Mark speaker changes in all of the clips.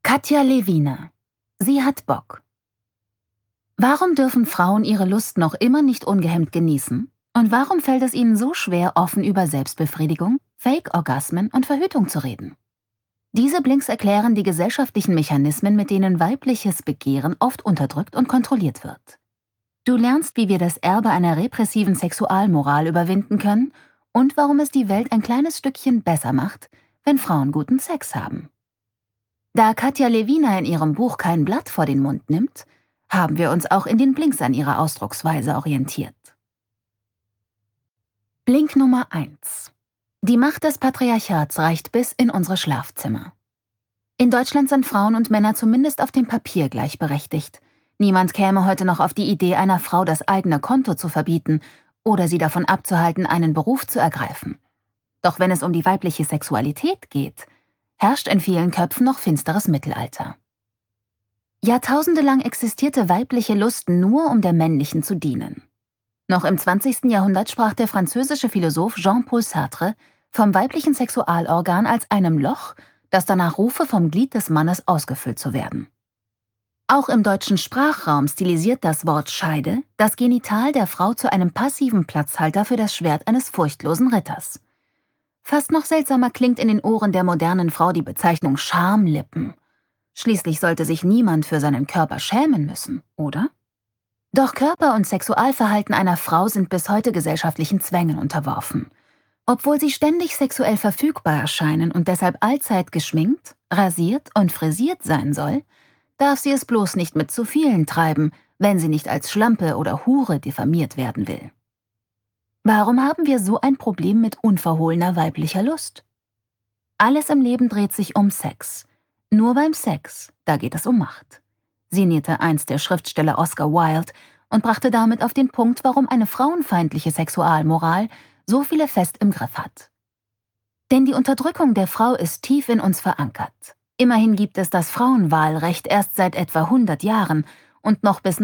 Speaker 1: Katja Lewine. Sie hat Bock. Warum dürfen Frauen ihre Lust noch immer nicht ungehemmt genießen? Und warum fällt es ihnen so schwer, offen über Selbstbefriedigung, Fake-Orgasmen und Verhütung zu reden? Diese Blinks erklären die gesellschaftlichen Mechanismen, mit denen weibliches Begehren oft unterdrückt und kontrolliert wird. Du lernst, wie wir das Erbe einer repressiven Sexualmoral überwinden können und warum es die Welt ein kleines Stückchen besser macht, wenn Frauen guten Sex haben. Da Katja Lewine in ihrem Buch kein Blatt vor den Mund nimmt, haben wir uns auch in den Blinks an ihrer Ausdrucksweise orientiert. Blink Nummer 1. Die Macht des Patriarchats reicht bis in unsere Schlafzimmer. In Deutschland sind Frauen und Männer zumindest auf dem Papier gleichberechtigt. Niemand käme heute noch auf die Idee, einer Frau das eigene Konto zu verbieten oder sie davon abzuhalten, einen Beruf zu ergreifen. Doch wenn es um die weibliche Sexualität geht, herrscht in vielen Köpfen noch finsteres Mittelalter. Jahrtausende lang existierte weibliche Lust nur, um der männlichen zu dienen. Noch im 20. Jahrhundert sprach der französische Philosoph Jean-Paul Sartre vom weiblichen Sexualorgan als einem Loch, das danach rufe, vom Glied des Mannes ausgefüllt zu werden. Auch im deutschen Sprachraum stilisiert das Wort Scheide das Genital der Frau zu einem passiven Platzhalter für das Schwert eines furchtlosen Ritters. Fast noch seltsamer klingt in den Ohren der modernen Frau die Bezeichnung Schamlippen. Schließlich sollte sich niemand für seinen Körper schämen müssen, oder? Doch Körper und Sexualverhalten einer Frau sind bis heute gesellschaftlichen Zwängen unterworfen. Obwohl sie ständig sexuell verfügbar erscheinen und deshalb allzeit geschminkt, rasiert und frisiert sein soll, darf sie es bloß nicht mit zu vielen treiben, wenn sie nicht als Schlampe oder Hure diffamiert werden will. Warum haben wir so ein Problem mit unverhohlener weiblicher Lust? Alles im Leben dreht sich um Sex. Nur beim Sex, da geht es um Macht, sinnierte einst der Schriftsteller Oscar Wilde und brachte damit auf den Punkt, warum eine frauenfeindliche Sexualmoral so viele fest im Griff hat. Denn die Unterdrückung der Frau ist tief in uns verankert. Immerhin gibt es das Frauenwahlrecht erst seit etwa 100 Jahren und noch bis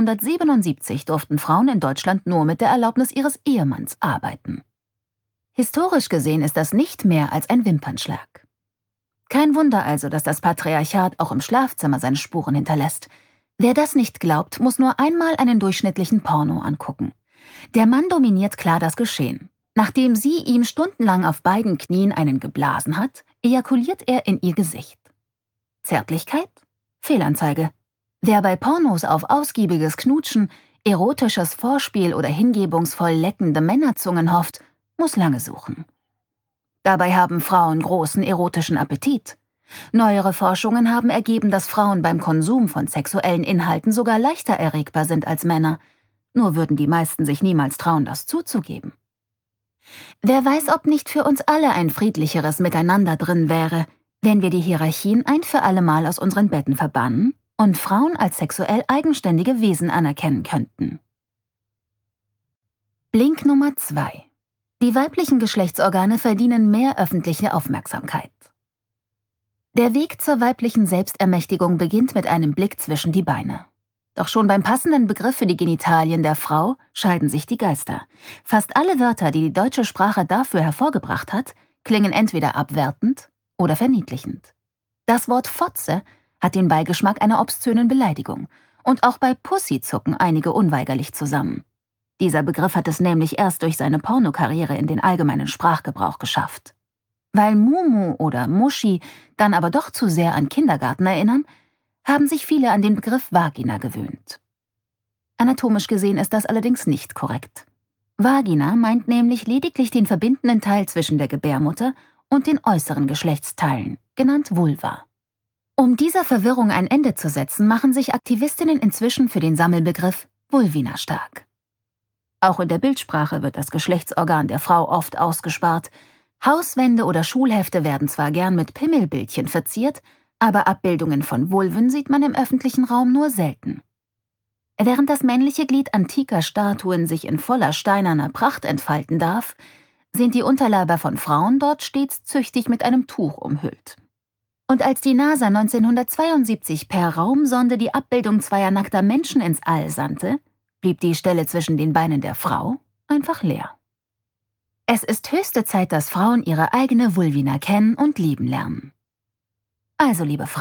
Speaker 1: 1977 durften Frauen in Deutschland nur mit der Erlaubnis ihres Ehemanns arbeiten. Historisch gesehen ist das nicht mehr als ein Wimpernschlag. Kein Wunder also, dass das Patriarchat auch im Schlafzimmer seine Spuren hinterlässt. Wer das nicht glaubt, muss nur einmal einen durchschnittlichen Porno angucken. Der Mann dominiert klar das Geschehen. Nachdem sie ihm stundenlang auf beiden Knien einen geblasen hat, ejakuliert er in ihr Gesicht. Zärtlichkeit? Fehlanzeige. Wer bei Pornos auf ausgiebiges Knutschen, erotisches Vorspiel oder hingebungsvoll leckende Männerzungen hofft, muss lange suchen. Dabei haben Frauen großen erotischen Appetit. Neuere Forschungen haben ergeben, dass Frauen beim Konsum von sexuellen Inhalten sogar leichter erregbar sind als Männer. Nur würden die meisten sich niemals trauen, das zuzugeben. Wer weiß, ob nicht für uns alle ein friedlicheres Miteinander drin wäre, wenn wir die Hierarchien ein für alle Mal aus unseren Betten verbannen und Frauen als sexuell eigenständige Wesen anerkennen könnten. Blink Nummer 2. Die weiblichen Geschlechtsorgane verdienen mehr öffentliche Aufmerksamkeit. Der Weg zur weiblichen Selbstermächtigung beginnt mit einem Blick zwischen die Beine. Doch schon beim passenden Begriff für die Genitalien der Frau scheiden sich die Geister. Fast alle Wörter, die die deutsche Sprache dafür hervorgebracht hat, klingen entweder abwertend oder verniedlichend. Das Wort Fotze hat den Beigeschmack einer obszönen Beleidigung. Und auch bei Pussy zucken einige unweigerlich zusammen. Dieser Begriff hat es nämlich erst durch seine Pornokarriere in den allgemeinen Sprachgebrauch geschafft. Weil Mumu oder Muschi dann aber doch zu sehr an Kindergarten erinnern, haben sich viele an den Begriff Vagina gewöhnt. Anatomisch gesehen ist das allerdings nicht korrekt. Vagina meint nämlich lediglich den verbindenden Teil zwischen der Gebärmutter und den äußeren Geschlechtsteilen, genannt Vulva. Um dieser Verwirrung ein Ende zu setzen, machen sich Aktivistinnen inzwischen für den Sammelbegriff Vulvina stark. Auch in der Bildsprache wird das Geschlechtsorgan der Frau oft ausgespart. Hauswände oder Schulhefte werden zwar gern mit Pimmelbildchen verziert, aber Abbildungen von Vulven sieht man im öffentlichen Raum nur selten. Während das männliche Glied antiker Statuen sich in voller steinerner Pracht entfalten darf, sind die Unterleiber von Frauen dort stets züchtig mit einem Tuch umhüllt. Und als die NASA 1972 per Raumsonde die Abbildung zweier nackter Menschen ins All sandte, blieb die Stelle zwischen den Beinen der Frau einfach leer. Es ist höchste Zeit, dass Frauen ihre eigene Vulvina kennen und lieben lernen. Also, liebe Frauen,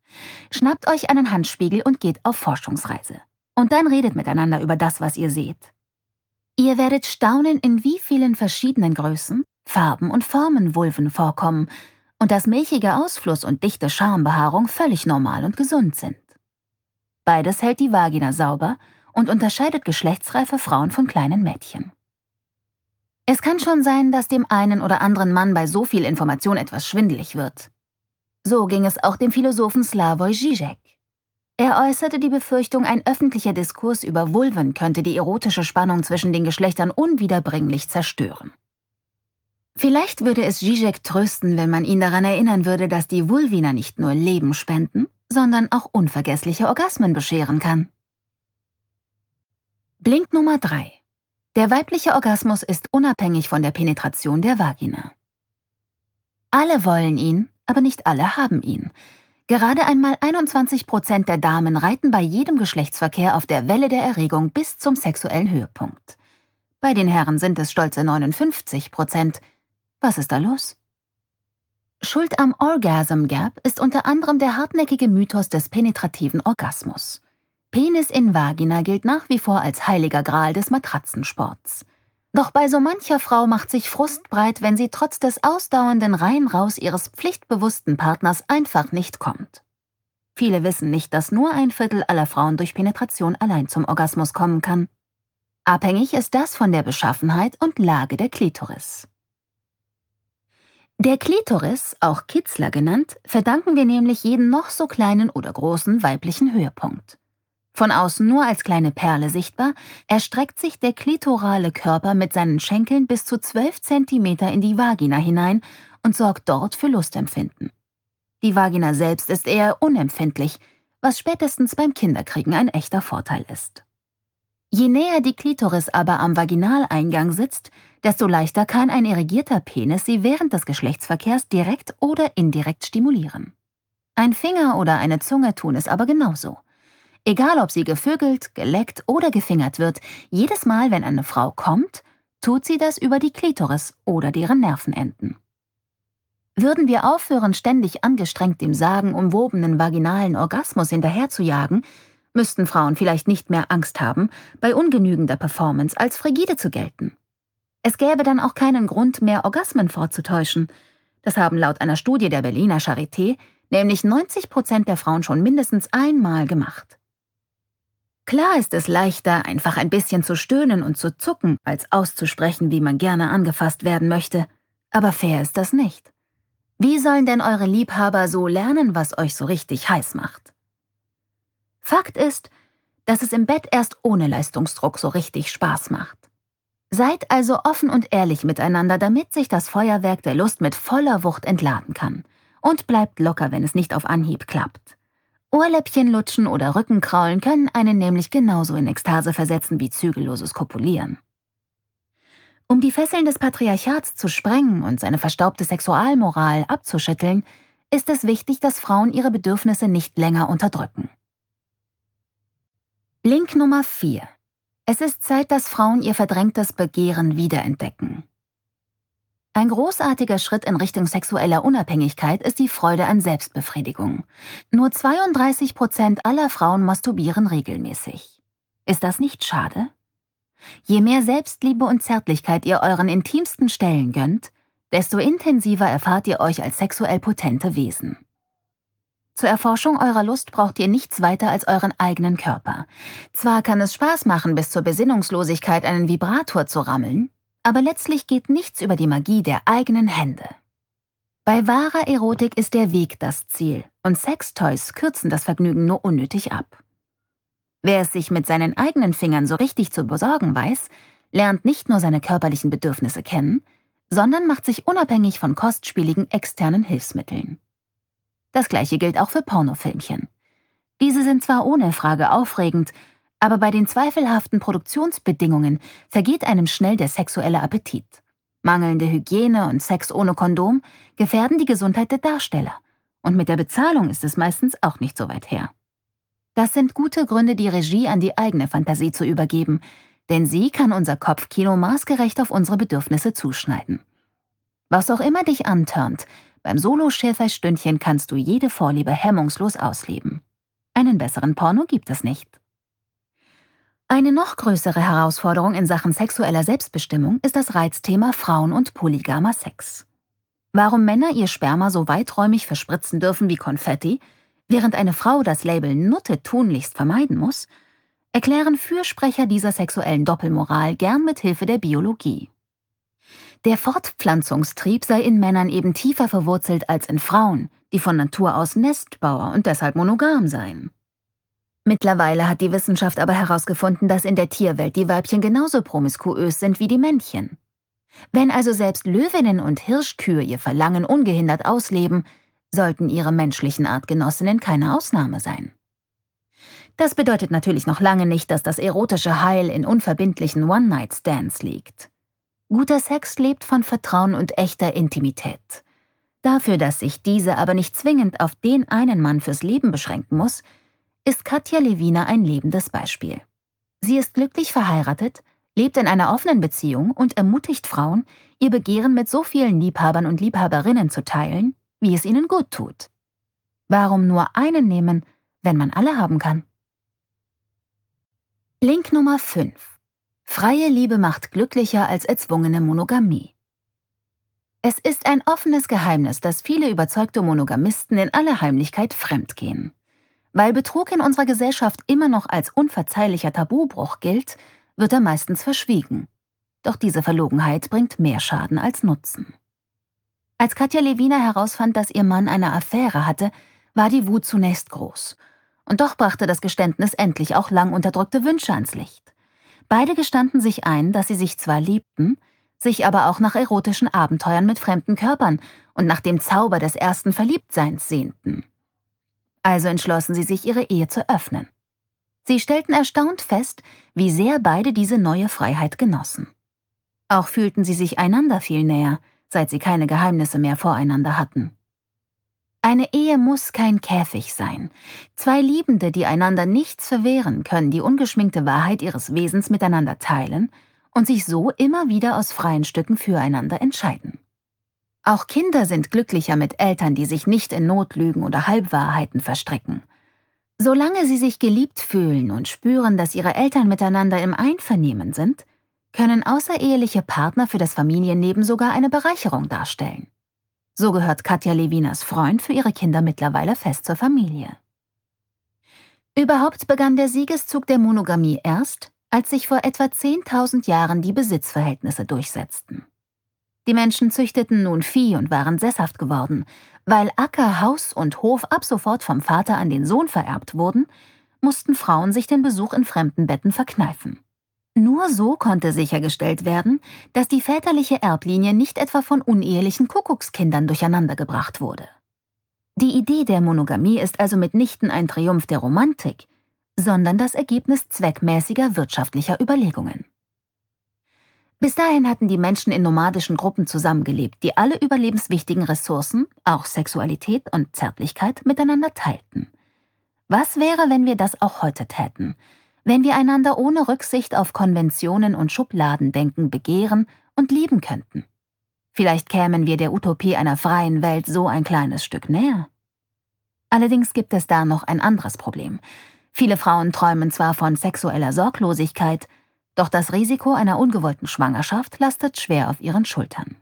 Speaker 1: Schnappt euch einen Handspiegel und geht auf Forschungsreise. Und dann redet miteinander über das, was ihr seht. Ihr werdet staunen, in wie vielen verschiedenen Größen, Farben und Formen Vulven vorkommen und dass milchige Ausfluss und dichte Schambehaarung völlig normal und gesund sind. Beides hält die Vagina sauber und unterscheidet geschlechtsreife Frauen von kleinen Mädchen. Es kann schon sein, dass dem einen oder anderen Mann bei so viel Information etwas schwindelig wird. So ging es auch dem Philosophen Slavoj Žižek. Er äußerte die Befürchtung, ein öffentlicher Diskurs über Vulven könnte die erotische Spannung zwischen den Geschlechtern unwiederbringlich zerstören. Vielleicht würde es Žižek trösten, wenn man ihn daran erinnern würde, dass die Vulvina nicht nur Leben spenden, sondern auch unvergessliche Orgasmen bescheren kann. Blink Nummer 3. Der weibliche Orgasmus ist unabhängig von der Penetration der Vagina. Alle wollen ihn, aber nicht alle haben ihn. Gerade einmal 21% der Damen reiten bei jedem Geschlechtsverkehr auf der Welle der Erregung bis zum sexuellen Höhepunkt. Bei den Herren sind es stolze 59%. Was ist da los? Schuld am Orgasm Gap ist unter anderem der hartnäckige Mythos des penetrativen Orgasmus. Penis in Vagina gilt nach wie vor als heiliger Gral des Matratzensports. Doch bei so mancher Frau macht sich Frust breit, wenn sie trotz des ausdauernden Rein-Raus ihres pflichtbewussten Partners einfach nicht kommt. Viele wissen nicht, dass nur 1/4 aller Frauen durch Penetration allein zum Orgasmus kommen kann. Abhängig ist das von der Beschaffenheit und Lage der Klitoris. Der Klitoris, auch Kitzler genannt, verdanken wir nämlich jeden noch so kleinen oder großen weiblichen Höhepunkt. Von außen nur als kleine Perle sichtbar, erstreckt sich der klitorale Körper mit seinen Schenkeln bis zu 12 Zentimeter in die Vagina hinein und sorgt dort für Lustempfinden. Die Vagina selbst ist eher unempfindlich, was spätestens beim Kinderkriegen ein echter Vorteil ist. Je näher die Klitoris aber am Vaginaleingang sitzt, desto leichter kann ein irrigierter Penis sie während des Geschlechtsverkehrs direkt oder indirekt stimulieren. Ein Finger oder eine Zunge tun es aber genauso. Egal, ob sie gevögelt, geleckt oder gefingert wird, jedes Mal, wenn eine Frau kommt, tut sie das über die Klitoris oder deren Nervenenden. Würden wir aufhören, ständig angestrengt dem sagenumwobenen vaginalen Orgasmus hinterherzujagen, müssten Frauen vielleicht nicht mehr Angst haben, bei ungenügender Performance als frigide zu gelten. Es gäbe dann auch keinen Grund mehr, Orgasmen vorzutäuschen. Das haben laut einer Studie der Berliner Charité nämlich 90% der Frauen schon mindestens einmal gemacht. Klar ist es leichter, einfach ein bisschen zu stöhnen und zu zucken, als auszusprechen, wie man gerne angefasst werden möchte. Aber fair ist das nicht. Wie sollen denn eure Liebhaber so lernen, was euch so richtig heiß macht? Fakt ist, dass es im Bett erst ohne Leistungsdruck so richtig Spaß macht. Seid also offen und ehrlich miteinander, damit sich das Feuerwerk der Lust mit voller Wucht entladen kann. Und bleibt locker, wenn es nicht auf Anhieb klappt. Ohrläppchen lutschen oder Rückenkraulen können einen nämlich genauso in Ekstase versetzen wie zügelloses Kopulieren. Um die Fesseln des Patriarchats zu sprengen und seine verstaubte Sexualmoral abzuschütteln, ist es wichtig, dass Frauen ihre Bedürfnisse nicht länger unterdrücken. Blink Nummer 4. Es ist Zeit, dass Frauen ihr verdrängtes Begehren wiederentdecken. Ein großartiger Schritt in Richtung sexueller Unabhängigkeit ist die Freude an Selbstbefriedigung. Nur 32% aller Frauen masturbieren regelmäßig. Ist das nicht schade? Je mehr Selbstliebe und Zärtlichkeit ihr euren intimsten Stellen gönnt, desto intensiver erfahrt ihr euch als sexuell potente Wesen. Zur Erforschung eurer Lust braucht ihr nichts weiter als euren eigenen Körper. Zwar kann es Spaß machen, bis zur Besinnungslosigkeit einen Vibrator zu rammeln, aber letztlich geht nichts über die Magie der eigenen Hände. Bei wahrer Erotik ist der Weg das Ziel und Sextoys kürzen das Vergnügen nur unnötig ab. Wer es sich mit seinen eigenen Fingern so richtig zu besorgen weiß, lernt nicht nur seine körperlichen Bedürfnisse kennen, sondern macht sich unabhängig von kostspieligen externen Hilfsmitteln. Das gleiche gilt auch für Pornofilmchen. Diese sind zwar ohne Frage aufregend, aber bei den zweifelhaften Produktionsbedingungen vergeht einem schnell der sexuelle Appetit. Mangelnde Hygiene und Sex ohne Kondom gefährden die Gesundheit der Darsteller. Und mit der Bezahlung ist es meistens auch nicht so weit her. Das sind gute Gründe, die Regie an die eigene Fantasie zu übergeben, denn sie kann unser Kopfkino maßgerecht auf unsere Bedürfnisse zuschneiden. Was auch immer dich antörnt, Beim Solo-Schäferstündchen kannst du jede Vorliebe hemmungslos ausleben. Einen besseren Porno gibt es nicht. Eine noch größere Herausforderung in Sachen sexueller Selbstbestimmung ist das Reizthema Frauen- und polygamer Sex. Warum Männer ihr Sperma so weiträumig verspritzen dürfen wie Konfetti, während eine Frau das Label Nutte tunlichst vermeiden muss, erklären Fürsprecher dieser sexuellen Doppelmoral gern mit Hilfe der Biologie. Der Fortpflanzungstrieb sei in Männern eben tiefer verwurzelt als in Frauen, die von Natur aus Nestbauer und deshalb monogam seien. Mittlerweile hat die Wissenschaft aber herausgefunden, dass in der Tierwelt die Weibchen genauso promiskuös sind wie die Männchen. Wenn also selbst Löwinnen und Hirschkühe ihr Verlangen ungehindert ausleben, sollten ihre menschlichen Artgenossinnen keine Ausnahme sein. Das bedeutet natürlich noch lange nicht, dass das erotische Heil in unverbindlichen One-Night-Stands liegt. Guter Sex lebt von Vertrauen und echter Intimität. Dafür, dass sich diese aber nicht zwingend auf den einen Mann fürs Leben beschränken muss, ist Katja Lewina ein lebendes Beispiel. Sie ist glücklich verheiratet, lebt in einer offenen Beziehung und ermutigt Frauen, ihr Begehren mit so vielen Liebhabern und Liebhaberinnen zu teilen, wie es ihnen gut tut. Warum nur einen nehmen, wenn man alle haben kann? Link Nummer 5. Freie Liebe macht glücklicher als erzwungene Monogamie. Es ist ein offenes Geheimnis, dass viele überzeugte Monogamisten in aller Heimlichkeit fremdgehen. Weil Betrug in unserer Gesellschaft immer noch als unverzeihlicher Tabubruch gilt, wird er meistens verschwiegen. Doch diese Verlogenheit bringt mehr Schaden als Nutzen. Als Katja Lewina herausfand, dass ihr Mann eine Affäre hatte, war die Wut zunächst groß. Und doch brachte das Geständnis endlich auch lang unterdrückte Wünsche ans Licht. Beide gestanden sich ein, dass sie sich zwar liebten, sich aber auch nach erotischen Abenteuern mit fremden Körpern und nach dem Zauber des ersten Verliebtseins sehnten. Also entschlossen sie sich, ihre Ehe zu öffnen. Sie stellten erstaunt fest, wie sehr beide diese neue Freiheit genossen. Auch fühlten sie sich einander viel näher, seit sie keine Geheimnisse mehr voreinander hatten. Eine Ehe muss kein Käfig sein. Zwei Liebende, die einander nichts verwehren, können die ungeschminkte Wahrheit ihres Wesens miteinander teilen und sich so immer wieder aus freien Stücken füreinander entscheiden. Auch Kinder sind glücklicher mit Eltern, die sich nicht in Notlügen oder Halbwahrheiten verstricken. Solange sie sich geliebt fühlen und spüren, dass ihre Eltern miteinander im Einvernehmen sind, können außereheliche Partner für das Familienleben sogar eine Bereicherung darstellen. So gehört Katja Lewinas Freund für ihre Kinder mittlerweile fest zur Familie. Überhaupt begann der Siegeszug der Monogamie erst, als sich vor etwa 10.000 Jahren die Besitzverhältnisse durchsetzten. Die Menschen züchteten nun Vieh und waren sesshaft geworden. Weil Acker, Haus und Hof ab sofort vom Vater an den Sohn vererbt wurden, mussten Frauen sich den Besuch in fremden Betten verkneifen. Nur so konnte sichergestellt werden, dass die väterliche Erblinie nicht etwa von unehelichen Kuckuckskindern durcheinandergebracht wurde. Die Idee der Monogamie ist also mitnichten ein Triumph der Romantik, sondern das Ergebnis zweckmäßiger wirtschaftlicher Überlegungen. Bis dahin hatten die Menschen in nomadischen Gruppen zusammengelebt, die alle überlebenswichtigen Ressourcen, auch Sexualität und Zärtlichkeit, miteinander teilten. Was wäre, wenn wir das auch heute täten? Wenn wir einander ohne Rücksicht auf Konventionen und Schubladendenken begehren und lieben könnten? Vielleicht kämen wir der Utopie einer freien Welt so ein kleines Stück näher. Allerdings gibt es da noch ein anderes Problem. Viele Frauen träumen zwar von sexueller Sorglosigkeit, doch das Risiko einer ungewollten Schwangerschaft lastet schwer auf ihren Schultern.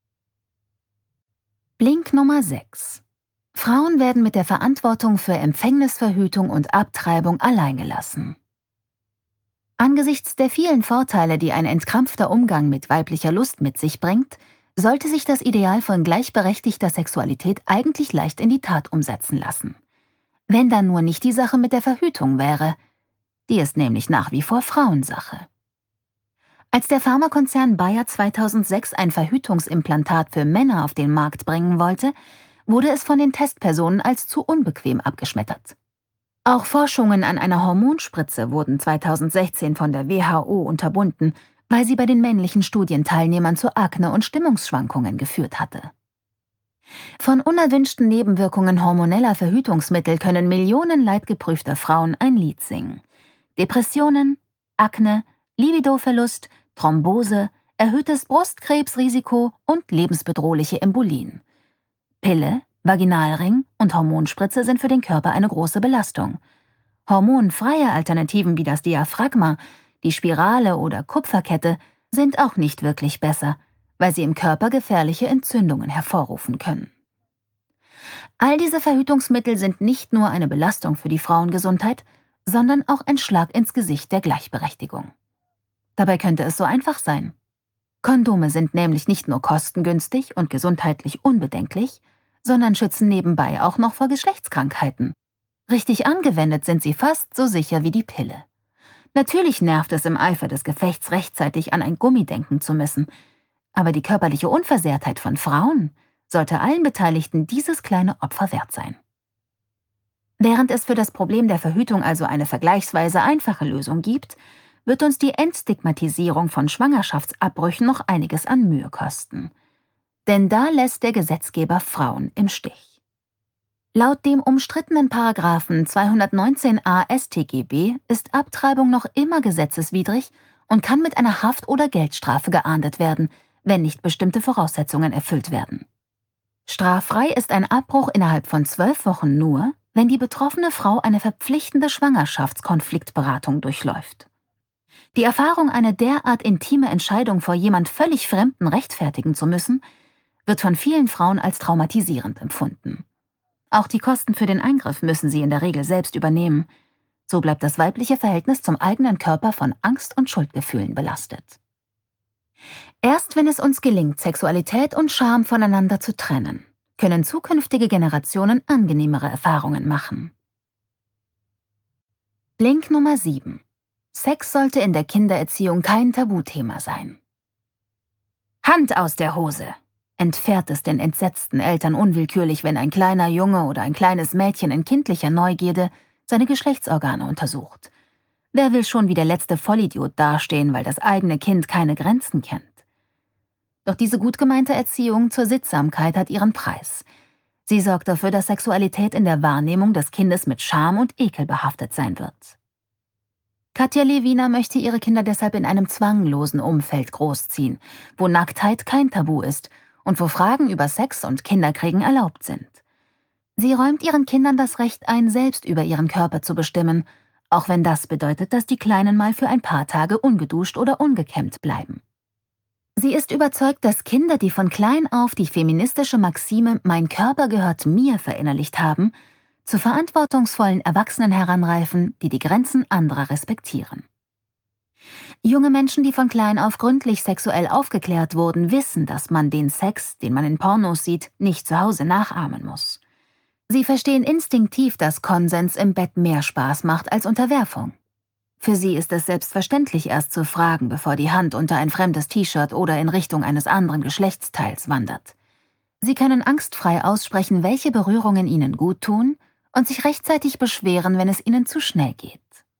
Speaker 1: Blink Nummer 6. Frauen werden mit der Verantwortung für Empfängnisverhütung und Abtreibung alleingelassen. Angesichts der vielen Vorteile, die ein entkrampfter Umgang mit weiblicher Lust mit sich bringt, sollte sich das Ideal von gleichberechtigter Sexualität eigentlich leicht in die Tat umsetzen lassen. Wenn dann nur nicht die Sache mit der Verhütung wäre. Die ist nämlich nach wie vor Frauensache. Als der Pharmakonzern Bayer 2006 ein Verhütungsimplantat für Männer auf den Markt bringen wollte, wurde es von den Testpersonen als zu unbequem abgeschmettert. Auch Forschungen an einer Hormonspritze wurden 2016 von der WHO unterbunden, weil sie bei den männlichen Studienteilnehmern zu Akne und Stimmungsschwankungen geführt hatte. Von unerwünschten Nebenwirkungen hormoneller Verhütungsmittel können Millionen leidgeprüfter Frauen ein Lied singen. Depressionen, Akne, Libidoverlust, Thrombose, erhöhtes Brustkrebsrisiko und lebensbedrohliche Embolien. Pille, Vaginalring und Hormonspritze sind für den Körper eine große Belastung. Hormonfreie Alternativen wie das Diaphragma, die Spirale oder Kupferkette sind auch nicht wirklich besser, weil sie im Körper gefährliche Entzündungen hervorrufen können. All diese Verhütungsmittel sind nicht nur eine Belastung für die Frauengesundheit, sondern auch ein Schlag ins Gesicht der Gleichberechtigung. Dabei könnte es so einfach sein. Kondome sind nämlich nicht nur kostengünstig und gesundheitlich unbedenklich, sondern schützen nebenbei auch noch vor Geschlechtskrankheiten. Richtig angewendet sind sie fast so sicher wie die Pille. Natürlich nervt es im Eifer des Gefechts rechtzeitig an ein Gummi denken zu müssen, aber die körperliche Unversehrtheit von Frauen sollte allen Beteiligten dieses kleine Opfer wert sein. Während es für das Problem der Verhütung also eine vergleichsweise einfache Lösung gibt, wird uns die Entstigmatisierung von Schwangerschaftsabbrüchen noch einiges an Mühe kosten. Denn da lässt der Gesetzgeber Frauen im Stich. Laut dem umstrittenen Paragraphen 219a StGB ist Abtreibung noch immer gesetzeswidrig und kann mit einer Haft- oder Geldstrafe geahndet werden, wenn nicht bestimmte Voraussetzungen erfüllt werden. Straffrei ist ein Abbruch innerhalb von 12 Wochen nur, wenn die betroffene Frau eine verpflichtende Schwangerschaftskonfliktberatung durchläuft. Die Erfahrung, eine derart intime Entscheidung vor jemand völlig Fremden rechtfertigen zu müssen, wird von vielen Frauen als traumatisierend empfunden. Auch die Kosten für den Eingriff müssen sie in der Regel selbst übernehmen. So bleibt das weibliche Verhältnis zum eigenen Körper von Angst und Schuldgefühlen belastet. Erst wenn es uns gelingt, Sexualität und Scham voneinander zu trennen, können zukünftige Generationen angenehmere Erfahrungen machen. Link Nummer 7. Sex sollte in der Kindererziehung kein Tabuthema sein. Hand aus der Hose! Entfährt es den entsetzten Eltern unwillkürlich, wenn ein kleiner Junge oder ein kleines Mädchen in kindlicher Neugierde seine Geschlechtsorgane untersucht. Wer will schon wie der letzte Vollidiot dastehen, weil das eigene Kind keine Grenzen kennt? Doch diese gut gemeinte Erziehung zur Sittsamkeit hat ihren Preis. Sie sorgt dafür, dass Sexualität in der Wahrnehmung des Kindes mit Scham und Ekel behaftet sein wird. Katja Lewiner möchte ihre Kinder deshalb in einem zwanglosen Umfeld großziehen, wo Nacktheit kein Tabu ist und wo Fragen über Sex und Kinderkriegen erlaubt sind. Sie räumt ihren Kindern das Recht ein, selbst über ihren Körper zu bestimmen, auch wenn das bedeutet, dass die Kleinen mal für ein paar Tage ungeduscht oder ungekämmt bleiben. Sie ist überzeugt, dass Kinder, die von klein auf die feministische Maxime „Mein Körper gehört mir" verinnerlicht haben, zu verantwortungsvollen Erwachsenen heranreifen, die die Grenzen anderer respektieren. Junge Menschen, die von klein auf gründlich sexuell aufgeklärt wurden, wissen, dass man den Sex, den man in Pornos sieht, nicht zu Hause nachahmen muss. Sie verstehen instinktiv, dass Konsens im Bett mehr Spaß macht als Unterwerfung. Für sie ist es selbstverständlich, erst zu fragen, bevor die Hand unter ein fremdes T-Shirt oder in Richtung eines anderen Geschlechtsteils wandert. Sie können angstfrei aussprechen, welche Berührungen ihnen gut tun und sich rechtzeitig beschweren, wenn es ihnen zu schnell geht.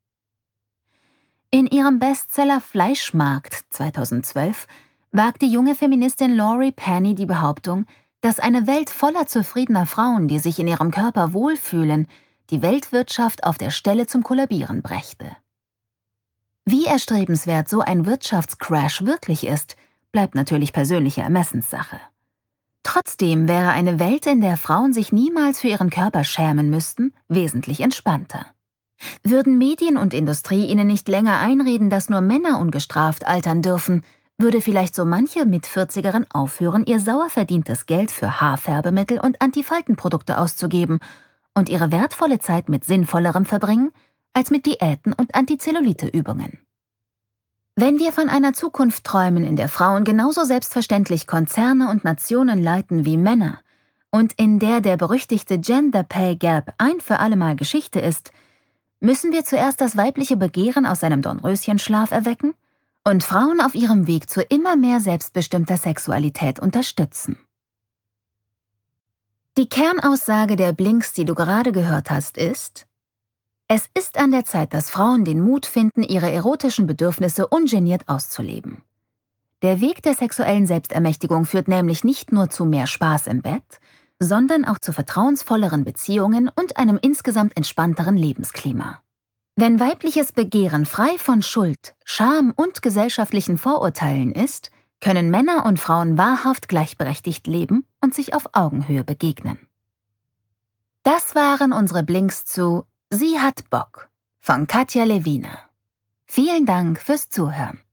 Speaker 1: In ihrem Bestseller Fleischmarkt 2012 wagt die junge Feministin Laurie Penny die Behauptung, dass eine Welt voller zufriedener Frauen, die sich in ihrem Körper wohlfühlen, die Weltwirtschaft auf der Stelle zum Kollabieren brächte. Wie erstrebenswert so ein Wirtschaftscrash wirklich ist, bleibt natürlich persönliche Ermessenssache. Trotzdem wäre eine Welt, in der Frauen sich niemals für ihren Körper schämen müssten, wesentlich entspannter. Würden Medien und Industrie ihnen nicht länger einreden, dass nur Männer ungestraft altern dürfen, würde vielleicht so manche Mit-40erin aufhören, ihr sauer verdientes Geld für Haarfärbemittel und Antifaltenprodukte auszugeben und ihre wertvolle Zeit mit Sinnvollerem verbringen, als mit Diäten und Antizellulite-Übungen. Wenn wir von einer Zukunft träumen, in der Frauen genauso selbstverständlich Konzerne und Nationen leiten wie Männer und in der der berüchtigte Gender Pay Gap ein für allemal Geschichte ist, müssen wir zuerst das weibliche Begehren aus seinem Dornröschenschlaf erwecken und Frauen auf ihrem Weg zu immer mehr selbstbestimmter Sexualität unterstützen. Die Kernaussage der Blinks, die du gerade gehört hast, ist: Es ist an der Zeit, dass Frauen den Mut finden, ihre erotischen Bedürfnisse ungeniert auszuleben. Der Weg der sexuellen Selbstermächtigung führt nämlich nicht nur zu mehr Spaß im Bett, sondern auch zu vertrauensvolleren Beziehungen und einem insgesamt entspannteren Lebensklima. Wenn weibliches Begehren frei von Schuld, Scham und gesellschaftlichen Vorurteilen ist, können Männer und Frauen wahrhaft gleichberechtigt leben und sich auf Augenhöhe begegnen. Das waren unsere Blinks zu Sie hat Bock von Katja Lewine. Vielen Dank fürs Zuhören.